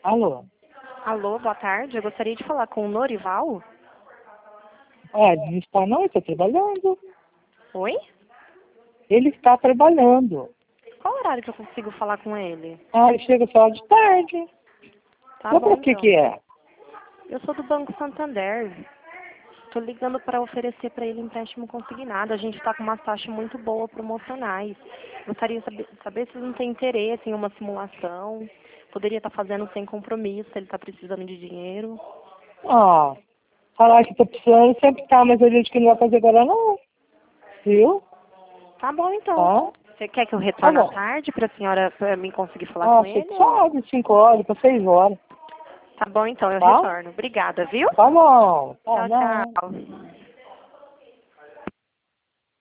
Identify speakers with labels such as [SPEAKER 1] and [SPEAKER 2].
[SPEAKER 1] Alô?
[SPEAKER 2] Alô, boa tarde. Eu gostaria de falar com o Norival.
[SPEAKER 1] Olha, não está não, ele está trabalhando.
[SPEAKER 2] Oi?
[SPEAKER 1] Ele está trabalhando.
[SPEAKER 2] Qual horário que eu consigo falar com ele?
[SPEAKER 1] Ah, ele chega só de tarde.
[SPEAKER 2] Tá
[SPEAKER 1] Mas
[SPEAKER 2] bom,
[SPEAKER 1] por que
[SPEAKER 2] então.
[SPEAKER 1] que é?
[SPEAKER 2] Eu sou do Banco Santander. Tô ligando para oferecer para ele empréstimo consignado. A gente está com umas taxas muito boas promocionais. Gostaria de saber se não tem interesse em uma simulação. Poderia estar fazendo sem compromisso, se ele está precisando de dinheiro.
[SPEAKER 1] Ah, falar que está precisando sempre tá, mas a gente que não vai fazer agora não. Viu?
[SPEAKER 2] Tá bom, então.
[SPEAKER 1] Tá?
[SPEAKER 2] Você quer que eu
[SPEAKER 1] Tá
[SPEAKER 2] retorne à
[SPEAKER 1] bom.
[SPEAKER 2] tarde para a senhora, para mim conseguir falar
[SPEAKER 1] Ah,
[SPEAKER 2] com
[SPEAKER 1] você
[SPEAKER 2] ele?
[SPEAKER 1] sabe, 5 horas para 6 horas.
[SPEAKER 2] Tá bom, então, eu
[SPEAKER 1] Tá?
[SPEAKER 2] retorno. Obrigada, viu?
[SPEAKER 1] Tá bom. Tá,
[SPEAKER 2] Tchau,
[SPEAKER 1] não.
[SPEAKER 2] tchau.